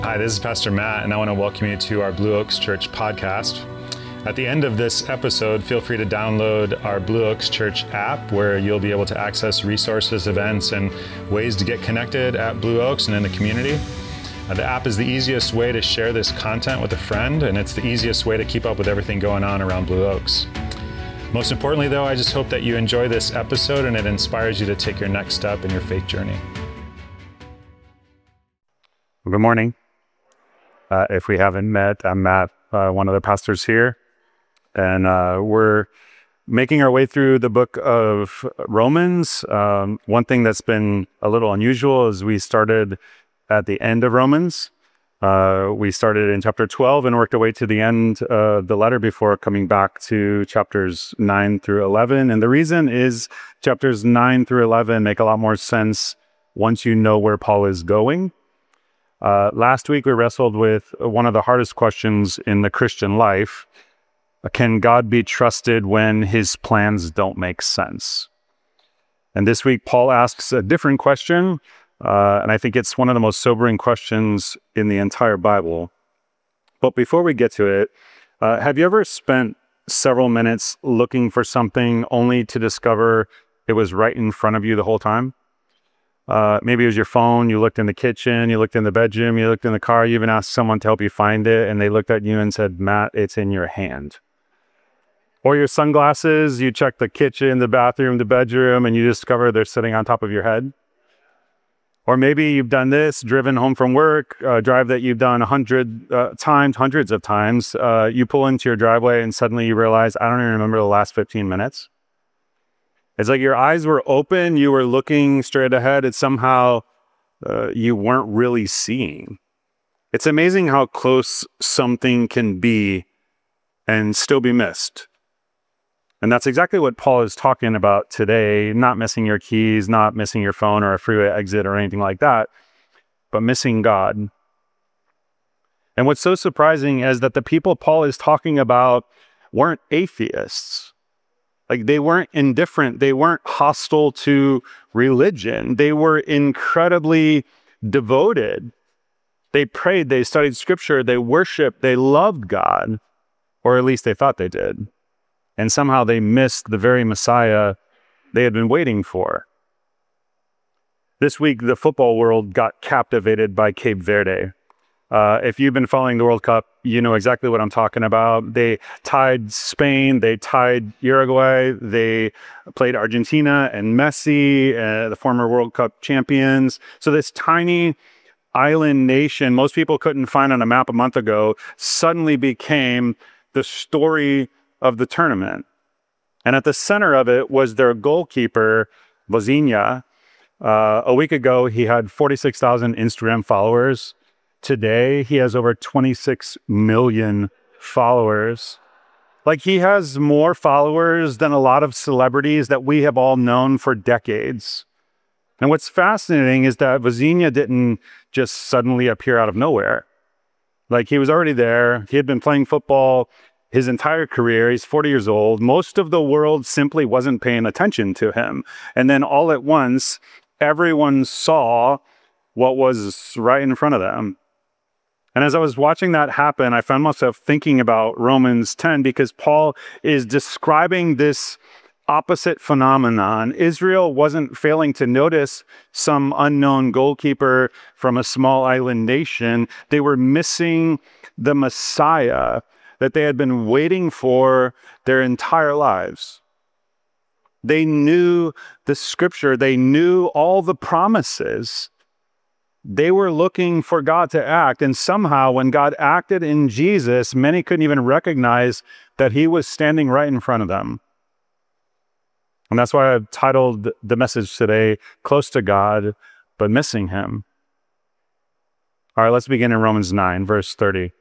Hi, this is Pastor Matt, and I want to welcome you to our Blue Oaks Church podcast. At the end of this episode, feel free to download our Blue Oaks Church app, where you'll be able to access resources, events, and ways to get connected at Blue Oaks and in the community. The app is the easiest way to share this content with a friend, and it's the easiest way to keep up with everything going on around Blue Oaks. Most importantly, though, I just hope that you enjoy this episode and it inspires you to take your next step in your faith journey. Good morning. If we haven't met, I'm Matt, one of the pastors here, and we're making our way through the book of Romans. One thing that's been a little unusual is we started at the end of Romans. We started in chapter 12 and worked our way to the end of the letter before coming back to chapters 9 through 11. And the reason is chapters 9 through 11 make a lot more sense once you know where Paul is going. Last week, we wrestled with one of the hardest questions in the Christian life. Can God be trusted when his plans don't make sense? And this week, Paul asks a different question, and I think it's one of the most sobering questions in the entire Bible. But before we get to it, have you ever spent several minutes looking for something only to discover it was right in front of you the whole time? Maybe it was your phone, you looked in the kitchen, you looked in the bedroom, you looked in the car, you even asked someone to help you find it, and they looked at you and said, Matt, it's in your hand. Or your sunglasses, you checked the kitchen, the bathroom, the bedroom, and you discover they're sitting on top of your head. Or maybe you've done this, driven home from work, a drive that you've done hundreds of times. You pull into your driveway and suddenly you realize, I don't even remember the last 15 minutes. It's like your eyes were open, you were looking straight ahead, and somehow you weren't really seeing. It's amazing how close something can be and still be missed. And that's exactly what Paul is talking about today, not missing your keys, not missing your phone or a freeway exit or anything like that, but missing God. And what's so surprising is that the people Paul is talking about weren't atheists. Like, they weren't indifferent. They weren't hostile to religion. They were incredibly devoted. They prayed, they studied scripture, they worshiped, they loved God, or at least they thought they did. And somehow they missed the very Messiah they had been waiting for. This week, the football world got captivated by Cape Verde. If you've been following the World Cup, you know exactly what I'm talking about. They tied Spain, they tied Uruguay, they played Argentina and Messi, the former World Cup champions. So this tiny island nation, most people couldn't find on a map a month ago, suddenly became the story of the tournament. And at the center of it was their goalkeeper, Vozinha. A week ago, he had 46,000 Instagram followers. Today, he has over 26 million followers. Like, he has more followers than a lot of celebrities that we have all known for decades. And what's fascinating is that Vozinha didn't just suddenly appear out of nowhere. Like, he was already there. He had been playing football his entire career. He's 40 years old. Most of the world simply wasn't paying attention to him. And then all at once, everyone saw what was right in front of them. And as I was watching that happen, I found myself thinking about Romans 10, because Paul is describing this opposite phenomenon. Israel wasn't failing to notice some unknown goalkeeper from a small island nation. They were missing the Messiah that they had been waiting for their entire lives. They knew the scripture. They knew all the promises. They were looking for God to act, and somehow when God acted in Jesus, many couldn't even recognize that he was standing right in front of them. And that's why I've titled the message today, Close to God, but Missing Him. All right, let's begin in Romans 9, verse 30.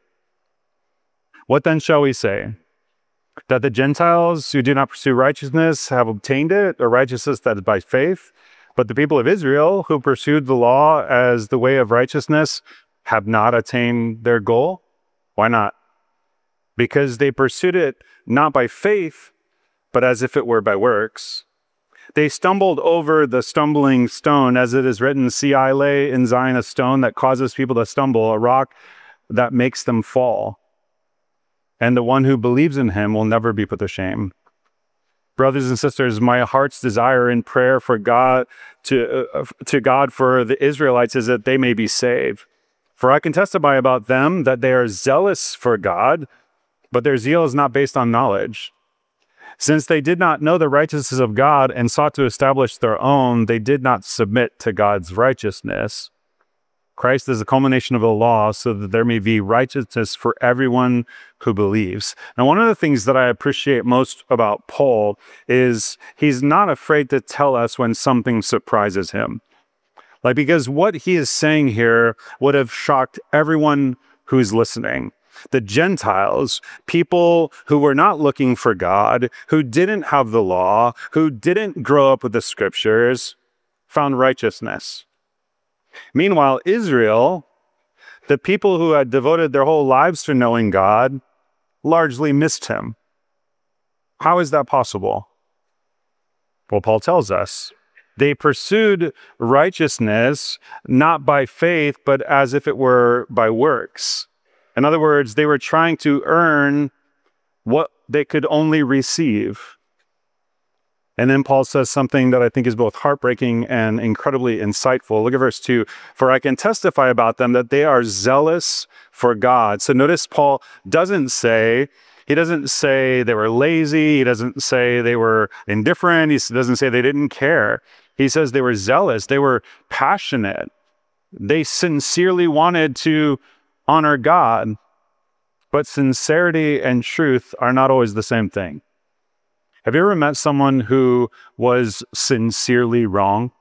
What then shall we say? That the Gentiles who do not pursue righteousness have obtained it, or righteousness that is by faith? But the people of Israel who pursued the law as the way of righteousness have not attained their goal? Why not? Because they pursued it not by faith, but as if it were by works. They stumbled over the stumbling stone, as it is written, "See, I lay in Zion a stone that causes people to stumble, a rock that makes them fall. And the one who believes in him will never be put to shame." Brothers and sisters, my heart's desire in prayer for God, to God for the Israelites, is that they may be saved. For I can testify about them that they are zealous for God, but their zeal is not based on knowledge. Since they did not know the righteousness of God and sought to establish their own, they did not submit to God's righteousness. Christ is the culmination of the law so that there may be righteousness for everyone who believes. Now, one of the things that I appreciate most about Paul is he's not afraid to tell us when something surprises him. Because what he is saying here would have shocked everyone who's listening. The Gentiles, people who were not looking for God, who didn't have the law, who didn't grow up with the scriptures, found righteousness. Meanwhile, Israel, the people who had devoted their whole lives to knowing God, largely missed him. How is that possible? Well, Paul tells us they pursued righteousness not by faith, but as if it were by works. In other words, they were trying to earn what they could only receive. And then Paul says something that I think is both heartbreaking and incredibly insightful. Look at verse 2. "For I can testify about them that they are zealous for God." So notice Paul doesn't say they were lazy. He doesn't say they were indifferent. He doesn't say they didn't care. He says they were zealous. They were passionate. They sincerely wanted to honor God. But sincerity and truth are not always the same thing. Have you ever met someone who was sincerely wrong?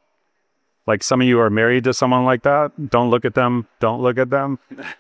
Like some of you are married to someone like that. Don't look at them. Don't look at them.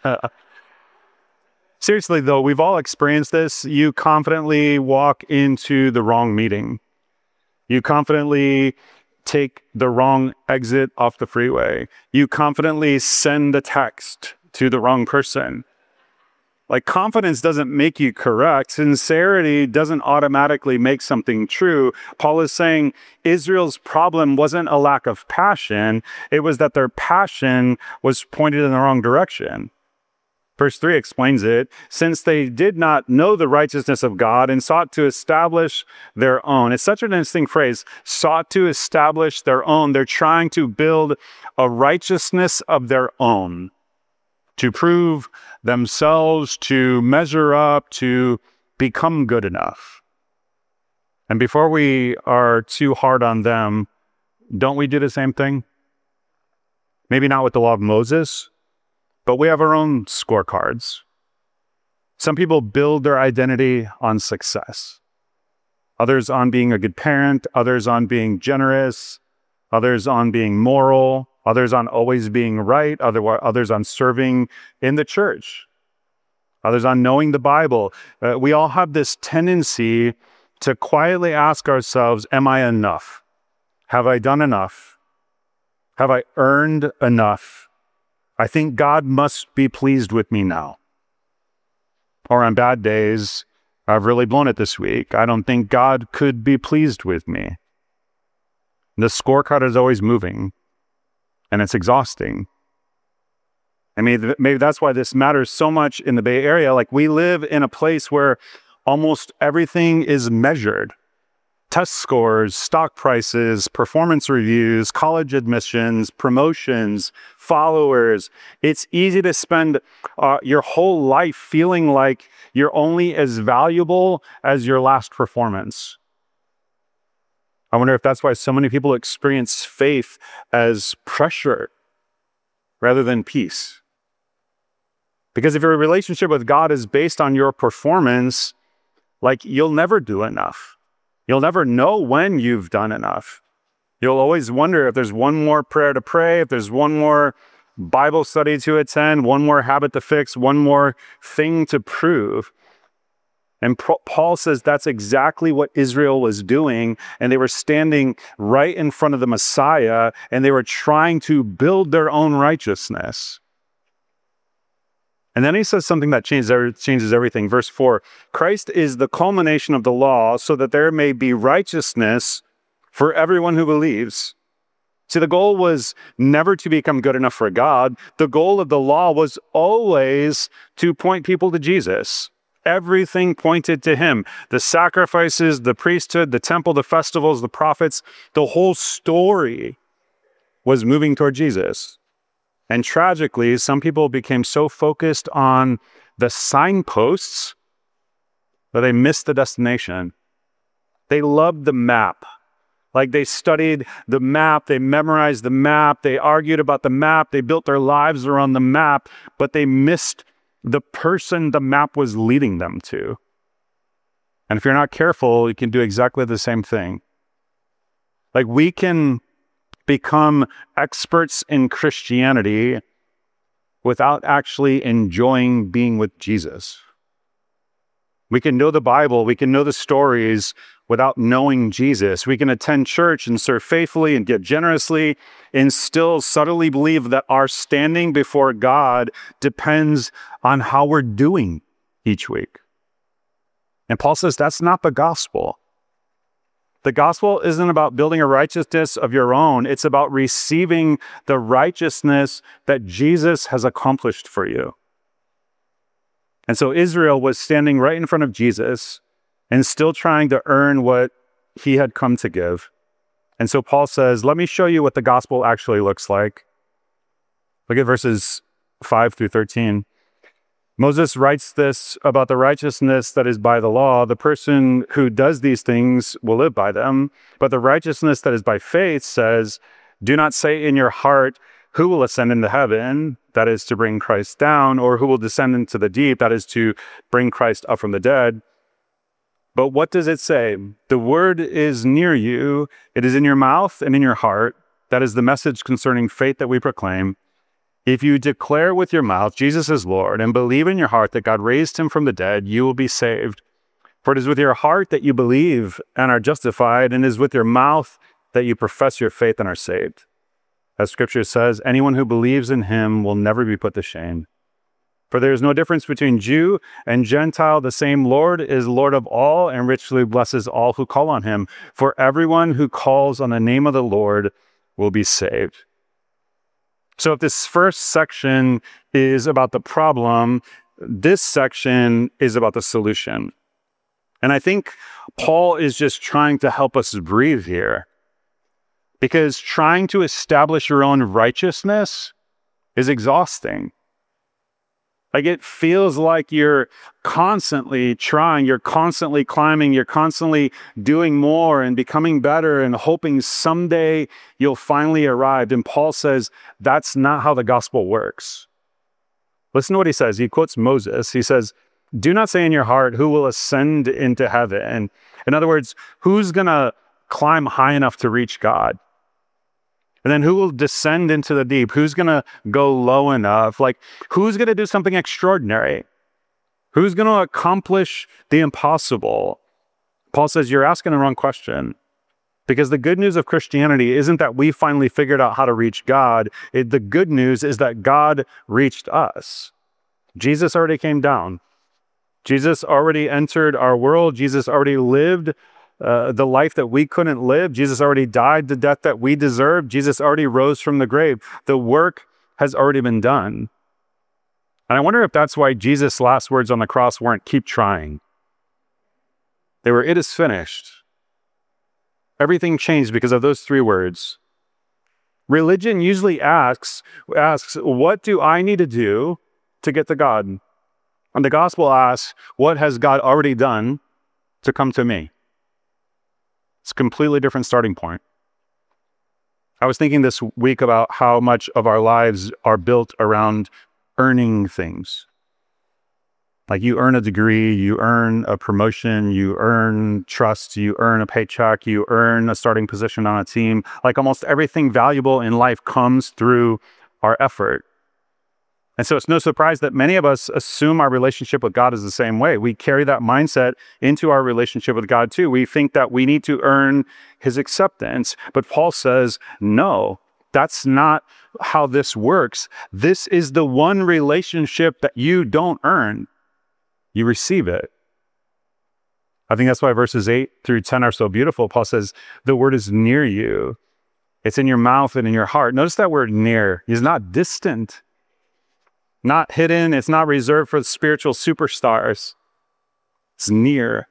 Seriously, though, we've all experienced this. You confidently walk into the wrong meeting. You confidently take the wrong exit off the freeway. You confidently send a text to the wrong person. Confidence doesn't make you correct. Sincerity doesn't automatically make something true. Paul is saying Israel's problem wasn't a lack of passion. It was that their passion was pointed in the wrong direction. Verse 3 explains it. "Since they did not know the righteousness of God and sought to establish their own." It's such an interesting phrase, sought to establish their own. They're trying to build a righteousness of their own, to prove themselves, to measure up, to become good enough. And before we are too hard on them, don't we do the same thing? Maybe not with the law of Moses, but we have our own scorecards. Some people build their identity on success. Others on being a good parent, others on being generous, others on being moral, others on always being right, others on serving in the church, others on knowing the Bible. We all have this tendency to quietly ask ourselves, am I enough? Have I done enough? Have I earned enough? I think God must be pleased with me now. Or on bad days, I've really blown it this week. I don't think God could be pleased with me. The scorecard is always moving. And it's exhausting. I mean, maybe that's why this matters so much in the Bay Area. We live in a place where almost everything is measured. Test scores, stock prices, performance reviews, college admissions, promotions, followers. It's easy to spend your whole life feeling like you're only as valuable as your last performance. I wonder if that's why so many people experience faith as pressure rather than peace. Because if your relationship with God is based on your performance, you'll never do enough. You'll never know when you've done enough. You'll always wonder if there's one more prayer to pray, if there's one more Bible study to attend, one more habit to fix, one more thing to prove. And Paul says that's exactly what Israel was doing. And they were standing right in front of the Messiah, and they were trying to build their own righteousness. And then he says something that changes everything. Verse 4, "Christ is the culmination of the law so that there may be righteousness for everyone who believes. See, the goal was never to become good enough for God. The goal of the law was always to point people to Jesus. Everything pointed to him. The sacrifices, the priesthood, the temple, the festivals, the prophets, the whole story was moving toward Jesus. And tragically, some people became so focused on the signposts that they missed the destination. They loved the map. Like they studied the map, they memorized the map, they argued about the map, they built their lives around the map, but they missed the person the map was leading them to. And if you're not careful, you can do exactly the same thing. Like we can become experts in Christianity without actually enjoying being with Jesus. We can know the Bible, we can know the stories without knowing Jesus. We can attend church and serve faithfully and give generously and still subtly believe that our standing before God depends on how we're doing each week. And Paul says that's not the gospel. The gospel isn't about building a righteousness of your own. It's about receiving the righteousness that Jesus has accomplished for you. And so Israel was standing right in front of Jesus and still trying to earn what he had come to give. And so Paul says, let me show you what the gospel actually looks like. Look at verses 5 through 13. Moses writes this about the righteousness that is by the law. The person who does these things will live by them. But the righteousness that is by faith says, do not say in your heart, who will ascend into heaven, that is to bring Christ down, or who will descend into the deep, that is to bring Christ up from the dead. But what does it say? The word is near you. It is in your mouth and in your heart. That is the message concerning faith that we proclaim. If you declare with your mouth Jesus is Lord and believe in your heart that God raised him from the dead, you will be saved. For it is with your heart that you believe and are justified, and it is with your mouth that you profess your faith and are saved. As Scripture says, anyone who believes in him will never be put to shame. For there is no difference between Jew and Gentile. The same Lord is Lord of all and richly blesses all who call on him. For everyone who calls on the name of the Lord will be saved. So if this first section is about the problem, this section is about the solution. And I think Paul is just trying to help us breathe here. Because trying to establish your own righteousness is exhausting. Like it feels like you're constantly trying, you're constantly climbing, you're constantly doing more and becoming better and hoping someday you'll finally arrive. And Paul says that's not how the gospel works. Listen to what he says. He quotes Moses. He says, do not say in your heart, who will ascend into heaven? In other words, who's going to climb high enough to reach God? And then who will descend into the deep? Who's going to go low enough? Like, who's going to do something extraordinary? Who's going to accomplish the impossible? Paul says, you're asking the wrong question. Because the good news of Christianity isn't that we finally figured out how to reach God. The good news is that God reached us. Jesus already came down. Jesus already entered our world. Jesus already lived the life that we couldn't live. Jesus already died the death that we deserved. Jesus already rose from the grave. The work has already been done. And I wonder if that's why Jesus' last words on the cross weren't "keep trying." They were, "It is finished." Everything changed because of those three words. Religion usually asks, what do I need to do to get to God? And the gospel asks, what has God already done to come to me? It's a completely different starting point. I was thinking this week about how much of our lives are built around earning things. Like you earn a degree, you earn a promotion, you earn trust, you earn a paycheck, you earn a starting position on a team. Like almost everything valuable in life comes through our effort. And so it's no surprise that many of us assume our relationship with God is the same way. We carry that mindset into our relationship with God too. We think that we need to earn his acceptance. But Paul says, no, that's not how this works. This is the one relationship that you don't earn. You receive it. I think that's why verses 8 through 10 are so beautiful. Paul says, the word is near you. It's in your mouth and in your heart. Notice that word near. It's not distant, not hidden. It's not reserved for spiritual superstars. It's near.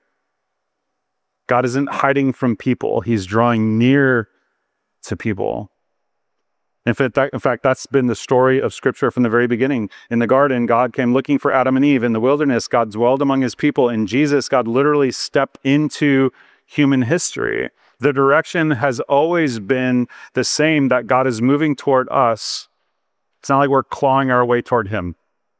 God isn't hiding from people. He's drawing near to people. In fact, that's been the story of Scripture from the very beginning. In the garden, God came looking for Adam and Eve. In the wilderness, God dwelled among his people. In Jesus, God literally stepped into human history. The direction has always been the same, that God is moving toward us. It's not like we're clawing our way toward him.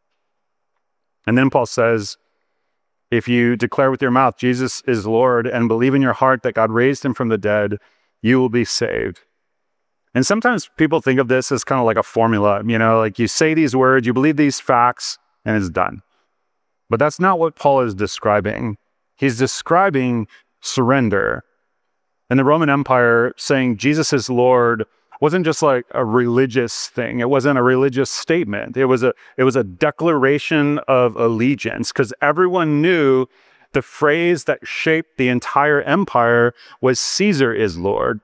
And then Paul says, if you declare with your mouth Jesus is Lord and believe in your heart that God raised him from the dead, you will be saved. And sometimes people think of this as kind of like a formula, like you say these words, you believe these facts, and it's done. But that's not what Paul is describing. He's describing surrender. In the Roman Empire, saying Jesus is Lord wasn't just like a religious thing. It wasn't a religious statement. It was a declaration of allegiance, because everyone knew the phrase that shaped the entire empire was Caesar is Lord.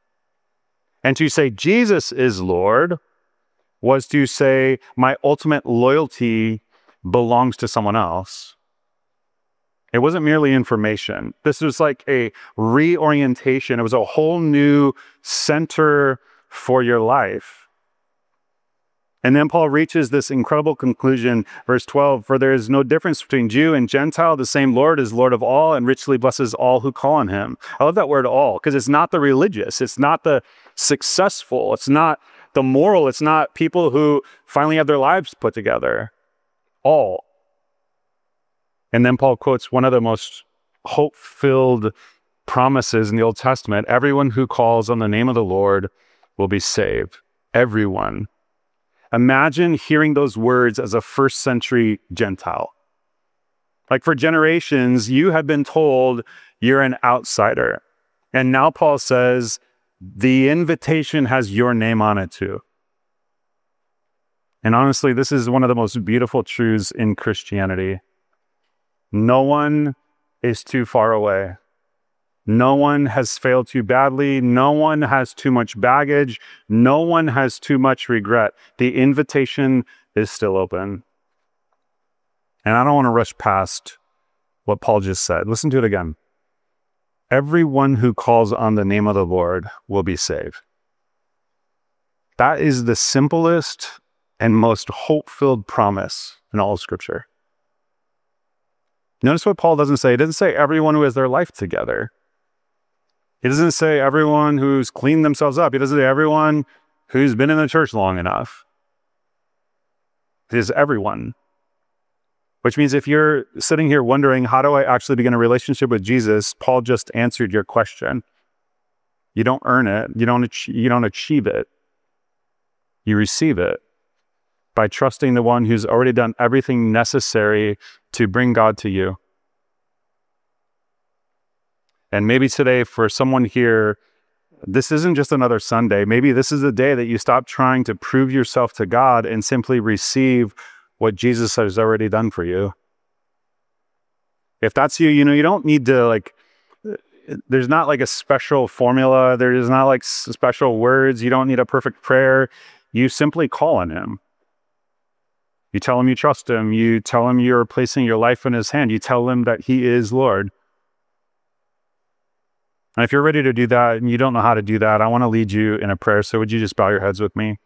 And to say Jesus is Lord was to say my ultimate loyalty belongs to someone else. It wasn't merely information. This was like a reorientation. It was a whole new center for your life. And then Paul reaches this incredible conclusion, verse 12, for there is no difference between Jew and Gentile. The same Lord is Lord of all and richly blesses all who call on him. I love that word all, because it's not the religious. It's not the successful. It's not the moral. It's not people who finally have their lives put together. All. And then Paul quotes one of the most hope-filled promises in the Old Testament. Everyone who calls on the name of the Lord will be saved. Everyone. Imagine hearing those words as a first century Gentile. Like for generations, you have been told you're an outsider. And now Paul says, the invitation has your name on it too. And honestly, this is one of the most beautiful truths in Christianity. No one is too far away. No one has failed too badly. No one has too much baggage. No one has too much regret. The invitation is still open. And I don't want to rush past what Paul just said. Listen to it again. Everyone who calls on the name of the Lord will be saved. That is the simplest and most hope-filled promise in all of Scripture. Notice what Paul doesn't say. He doesn't say everyone who has their life together. He doesn't say everyone who's cleaned themselves up. He doesn't say everyone who's been in the church long enough. It is everyone. Which means if you're sitting here wondering, how do I actually begin a relationship with Jesus? Paul just answered your question. You don't earn it. You don't achieve it. You receive it by trusting the one who's already done everything necessary to bring God to you. And maybe today for someone here, this isn't just another Sunday. Maybe this is the day that you stop trying to prove yourself to God and simply receive what Jesus has already done for you. If that's you, you don't need to there's not like a special formula. There is not like special words. You don't need a perfect prayer. You simply call on him. You tell him you trust him. You tell him you're placing your life in his hand. You tell him that he is Lord. And if you're ready to do that and you don't know how to do that, I want to lead you in a prayer. So would you just bow your heads with me?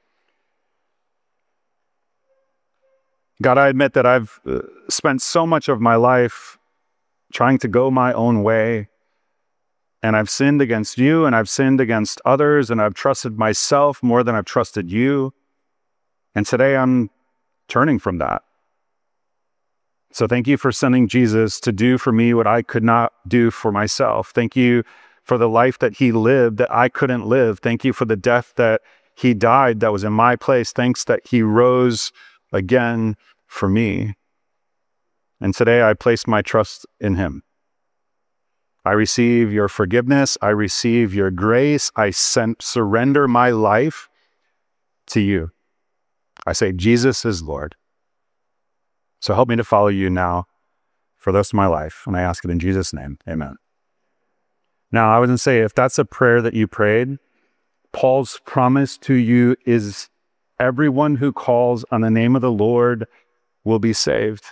God, I admit that I've spent so much of my life trying to go my own way. And I've sinned against you, and I've sinned against others, and I've trusted myself more than I've trusted you. And today I'm turning from that. So thank you for sending Jesus to do for me what I could not do for myself. Thank you for the life that he lived that I couldn't live. Thank you for the death that he died that was in my place. Thanks that he rose again for me. And today I place my trust in him. I receive your forgiveness. I receive your grace. I surrender my life to you. I say, Jesus is Lord. So help me to follow you now for the rest of my life. And I ask it in Jesus' name. Amen. Now, I would say if that's a prayer that you prayed, Paul's promise to you is everyone who calls on the name of the Lord will be saved.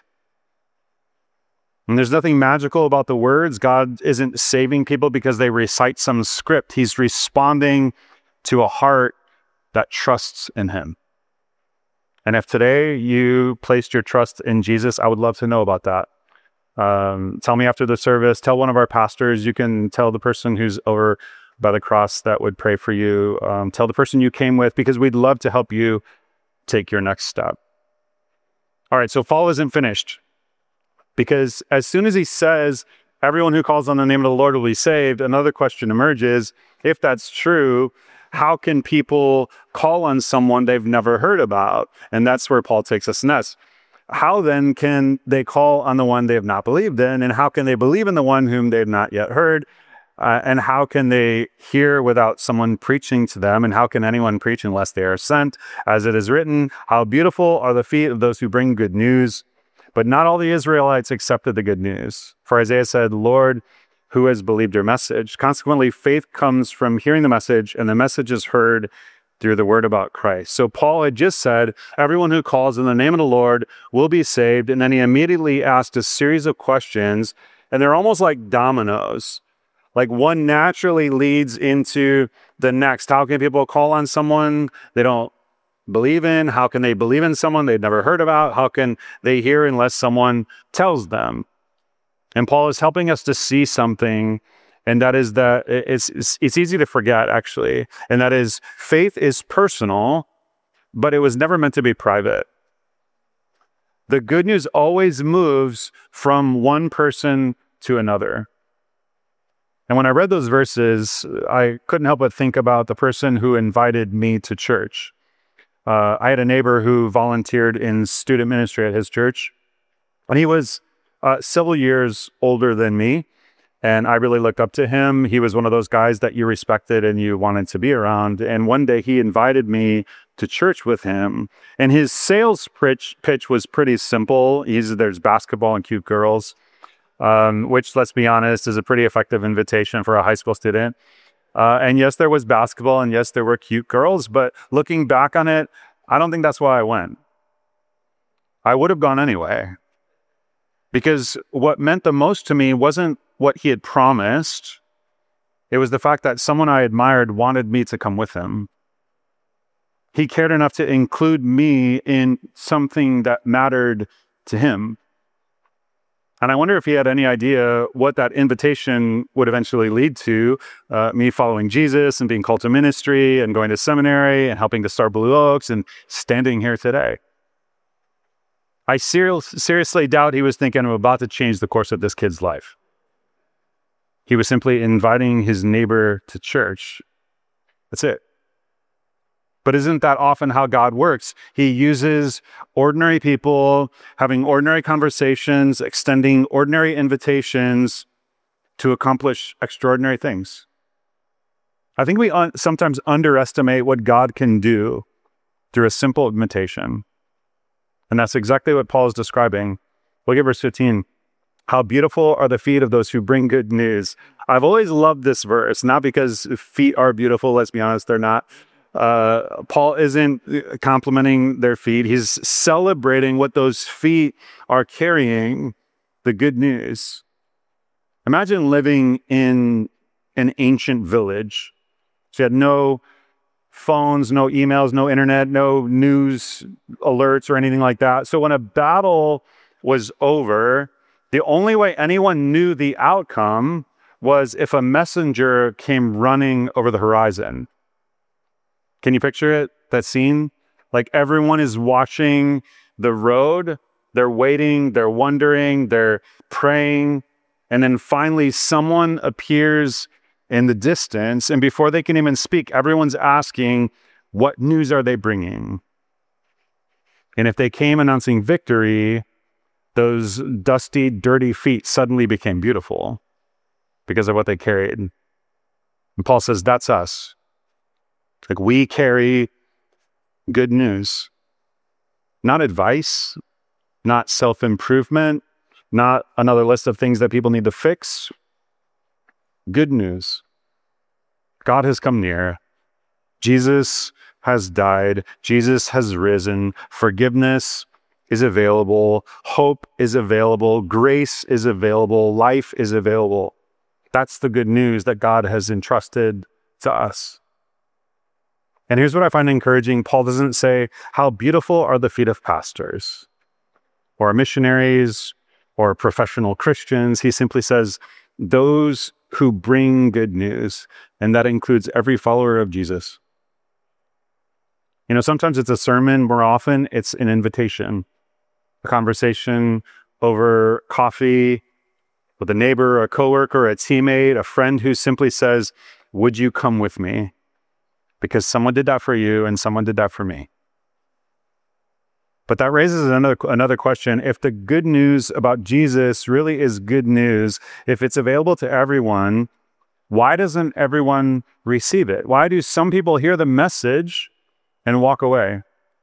And there's nothing magical about the words. God isn't saving people because they recite some script. He's responding to a heart that trusts in him. And if today you placed your trust in Jesus, I would love to know about that. Tell me after the service, tell one of our pastors. You can tell the person who's over by the cross that would pray for you. Tell the person you came with, because we'd love to help you take your next step. All right, so Paul isn't finished, because as soon as he says, everyone who calls on the name of the Lord will be saved, another question emerges. If that's true, how can people call on someone they've never heard about? And that's where Paul takes us next. How then can they call on the one they have not believed in? And how can they believe in the one whom they have not yet heard? And how can they hear without someone preaching to them? And how can anyone preach unless they are sent? As it is written, how beautiful are the feet of those who bring good news. But not all the Israelites accepted the good news. For Isaiah said, Lord, who has believed your message? Consequently, faith comes from hearing the message, and the message is heard through the word about Christ. So Paul had just said, everyone who calls in the name of the Lord will be saved. And then he immediately asked a series of questions, and they're almost like dominoes. Like one naturally leads into the next. How can people call on someone they don't believe in? How can they believe in someone they've never heard about? How can they hear unless someone tells them? And Paul is helping us to see something, and that is that it's easy to forget, actually. And that is, faith is personal, but it was never meant to be private. The good news always moves from one person to another. And when I read those verses, I couldn't help but think about the person who invited me to church. I had a neighbor who volunteered in student ministry at his church, and he was several years older than me, and I really looked up to him. He was one of those guys that you respected and you wanted to be around. And one day he invited me to church with him, and his sales pitch was pretty simple. There's basketball and cute girls, which, let's be honest, is a pretty effective invitation for a high school student. And yes, there was basketball, and yes, there were cute girls, but looking back on it, I don't think that's why I went. I would have gone anyway, because what meant the most to me wasn't what he had promised. It was the fact that someone I admired wanted me to come with him. He cared enough to include me in something that mattered to him. And I wonder if he had any idea what that invitation would eventually lead to, me following Jesus and being called to ministry and going to seminary and helping to start Blue Oaks and standing here today. I seriously doubt he was thinking, I'm about to change the course of this kid's life. He was simply inviting his neighbor to church. That's it. But isn't that often how God works? He uses ordinary people, having ordinary conversations, extending ordinary invitations to accomplish extraordinary things. I think we sometimes underestimate what God can do through a simple invitation. And that's exactly what Paul is describing. Look at verse 15. How beautiful are the feet of those who bring good news. I've always loved this verse, not because feet are beautiful. Let's be honest, they're not. Paul isn't complimenting their feet. He's celebrating what those feet are carrying, the good news. Imagine living in an ancient village. So you had no phones, no emails, no internet, no news alerts or anything like that. So when a battle was over, the only way anyone knew the outcome was if a messenger came running over the horizon. Can you picture it, that scene? Like everyone is watching the road, they're waiting, they're wondering, they're praying, and then finally someone appears in the distance, and before they can even speak, everyone's asking, what news are they bringing? And if they came announcing victory, those dusty, dirty feet suddenly became beautiful because of what they carried. And Paul says, that's us. Like we carry good news, not advice, not self-improvement, not another list of things that people need to fix. Good news. God has come near. Jesus has died. Jesus has risen. Forgiveness is available. Hope is available. Grace is available. Life is available. That's the good news that God has entrusted to us. And here's what I find encouraging. Paul doesn't say, how beautiful are the feet of pastors or missionaries or professional Christians. He simply says, those who bring good news. And that includes every follower of Jesus. Sometimes it's a sermon. More often, it's an invitation, a conversation over coffee with a neighbor, a coworker, a teammate, a friend who simply says, would you come with me? Because someone did that for you and someone did that for me. But that raises another question. If the good news about Jesus really is good news, if it's available to everyone, why doesn't everyone receive it? Why do some people hear the message and walk away?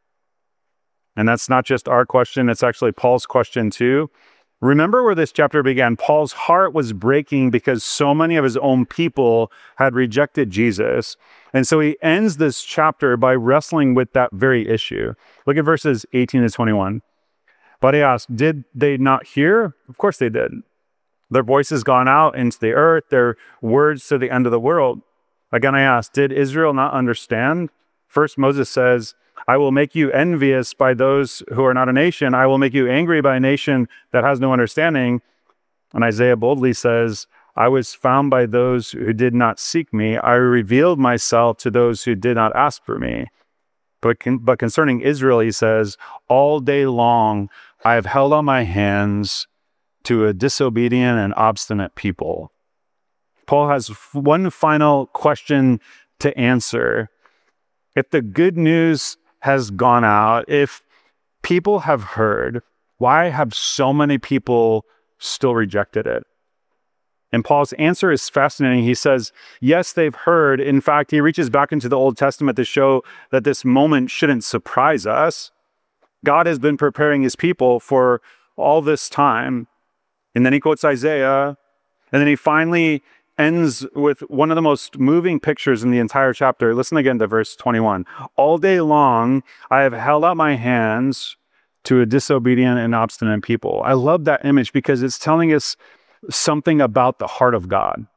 And that's not just our question, it's actually Paul's question too. Remember where this chapter began. Paul's heart was breaking because so many of his own people had rejected Jesus. And so he ends this chapter by wrestling with that very issue. Look at verses 18 to 21. But he asked, did they not hear? Of course they did. Their voices gone out into the earth, their words to the end of the world. Again, I asked, did Israel not understand? First, Moses says, I will make you envious by those who are not a nation. I will make you angry by a nation that has no understanding. And Isaiah boldly says, I was found by those who did not seek me. I revealed myself to those who did not ask for me. But concerning Israel, he says, all day long I have held out my hands to a disobedient and obstinate people. Paul has one final question to answer. If the good news has gone out, if people have heard, why have so many people still rejected it? And Paul's answer is fascinating. He says, yes, they've heard. In fact, he reaches back into the Old Testament to show that this moment shouldn't surprise us. God has been preparing his people for all this time. And then he quotes Isaiah, and then he finally ends with one of the most moving pictures in the entire chapter. Listen again to verse 21. All day long, I have held out my hands to a disobedient and obstinate people. I love that image because it's telling us something about the heart of God.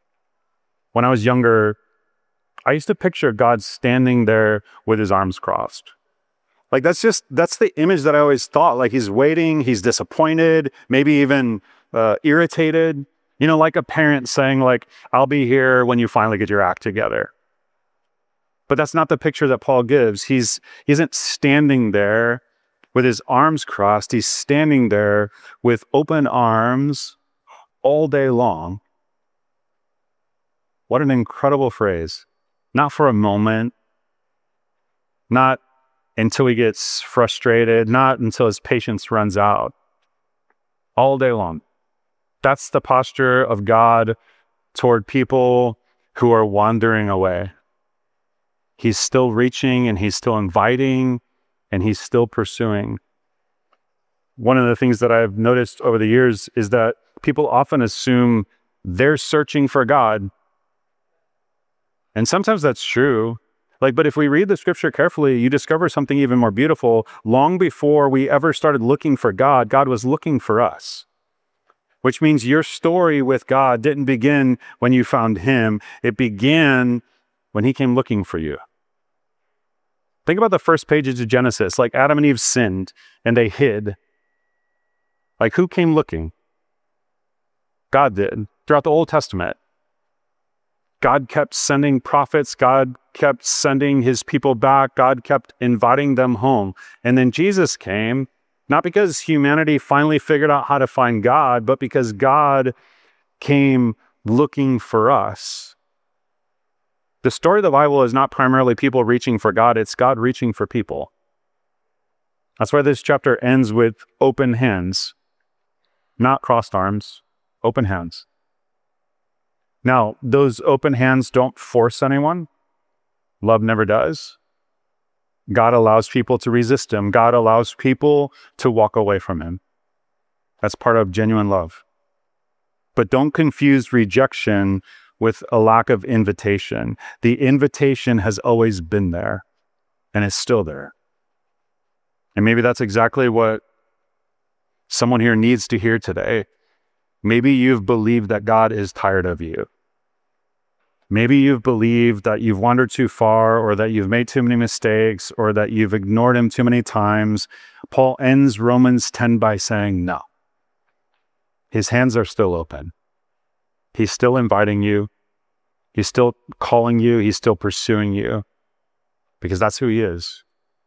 When I was younger, I used to picture God standing there with his arms crossed. Like that's the image that I always thought. Like he's waiting, he's disappointed, maybe even irritated. Like a parent saying like, I'll be here when you finally get your act together. But that's not the picture that Paul gives. He isn't standing there with his arms crossed. He's standing there with open arms all day long. What an incredible phrase. Not for a moment, not until he gets frustrated, not until his patience runs out. All day long. That's the posture of God toward people who are wandering away. He's still reaching and he's still inviting and he's still pursuing. One of the things that I've noticed over the years is that people often assume they're searching for God. And sometimes that's true. But if we read the scripture carefully, you discover something even more beautiful. Long before we ever started looking for God, God was looking for us. Which means your story with God didn't begin when you found him. It began when he came looking for you. Think about the first pages of Genesis. Adam and Eve sinned and they hid. Who came looking? God did. Throughout the Old Testament, God kept sending prophets. God kept sending his people back. God kept inviting them home. And then Jesus came. Not because humanity finally figured out how to find God, but because God came looking for us. The story of the Bible is not primarily people reaching for God, it's God reaching for people. That's why this chapter ends with open hands, not crossed arms, open hands. Now, those open hands don't force anyone. Love never does. God allows people to resist him. God allows people to walk away from him. That's part of genuine love. But don't confuse rejection with a lack of invitation. The invitation has always been there and is still there. And maybe that's exactly what someone here needs to hear today. Maybe you've believed that God is tired of you. Maybe you've believed that you've wandered too far, or that you've made too many mistakes, or that you've ignored him too many times. Paul ends Romans 10 by saying, no. His hands are still open. He's still inviting you. He's still calling you. He's still pursuing you, because that's who he is.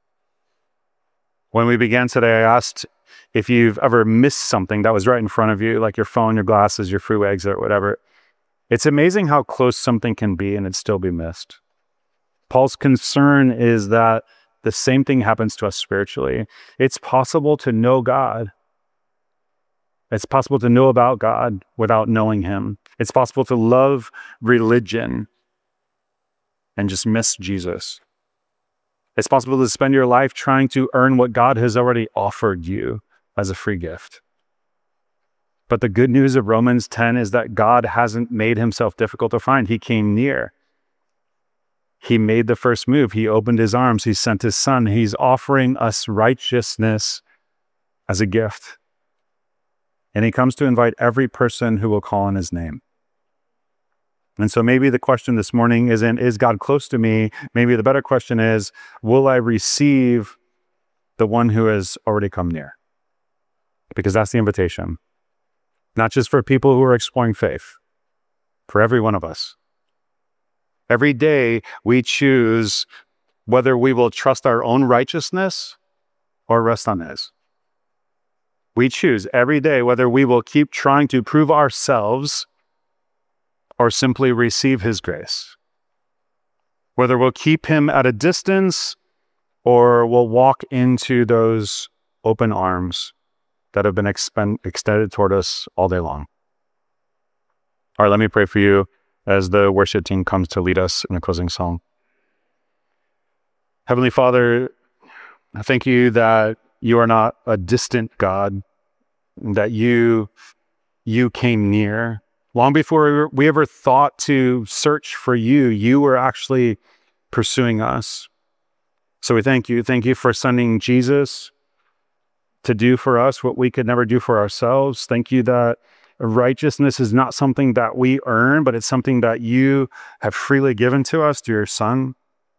When we began today, I asked if you've ever missed something that was right in front of you, like your phone, your glasses, your fruit eggs, or whatever. It's amazing how close something can be and it still be missed. Paul's concern is that the same thing happens to us spiritually. It's possible to know God. It's possible to know about God without knowing him. It's possible to love religion and just miss Jesus. It's possible to spend your life trying to earn what God has already offered you as a free gift. But the good news of Romans 10 is that God hasn't made himself difficult to find. He came near. He made the first move. He opened his arms. He sent his son. He's offering us righteousness as a gift. And he comes to invite every person who will call on his name. And so maybe the question this morning isn't, is God close to me? Maybe the better question is, will I receive the one who has already come near? Because that's the invitation. Not just for people who are exploring faith, for every one of us. Every day we choose whether we will trust our own righteousness or rest on his. We choose every day whether we will keep trying to prove ourselves or simply receive his grace. Whether we'll keep him at a distance or we'll walk into those open arms that have been extended toward us all day long. All right, let me pray for you as the worship team comes to lead us in a closing song. Heavenly Father, I thank you that you are not a distant God, that you came near. Long before we ever thought to search for you, you were actually pursuing us. So we thank you. Thank you for sending Jesus to do for us what we could never do for ourselves. Thank you that righteousness is not something that we earn, but it's something that you have freely given to us through your Son.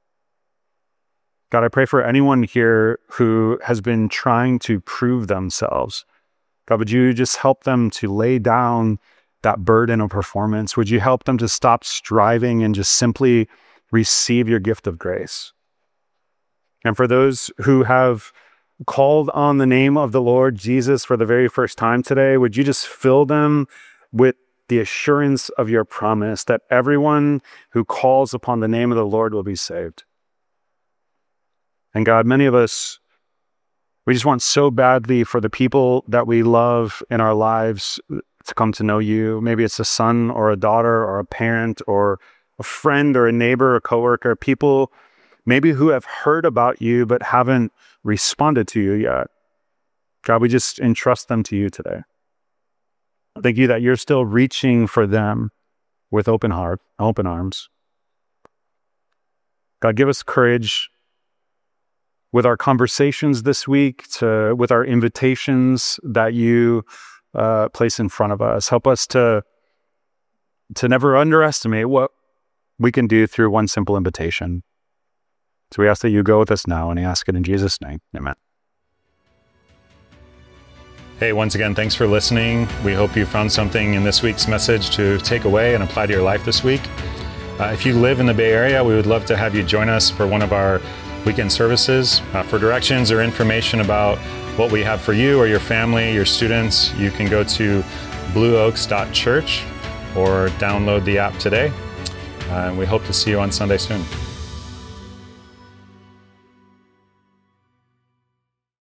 God, I pray for anyone here who has been trying to prove themselves. God, would you just help them to lay down that burden of performance? Would you help them to stop striving and just simply receive your gift of grace? And for those who have called on the name of the Lord Jesus for the very first time today, would you just fill them with the assurance of your promise that everyone who calls upon the name of the Lord will be saved? And God, many of us, we just want so badly for the people that we love in our lives to come to know you. Maybe it's a son or a daughter or a parent or a friend or a neighbor or coworker, people maybe who have heard about you but haven't responded to you yet. God, we just entrust them to you today. Thank you that you're still reaching for them with open heart, open arms. God, give us courage with our conversations this week, with our invitations that you place in front of us. Help us to never underestimate what we can do through one simple invitation. So we ask that you go with us now, and I ask it in Jesus' name. Amen. Hey, once again, thanks for listening. We hope you found something in this week's message to take away and apply to your life this week. If you live in the Bay Area, we would love to have you join us for one of our weekend services. For directions or information about what we have for you or your family, your students, you can go to blueoaks.church or download the app today. We hope to see you on Sunday soon.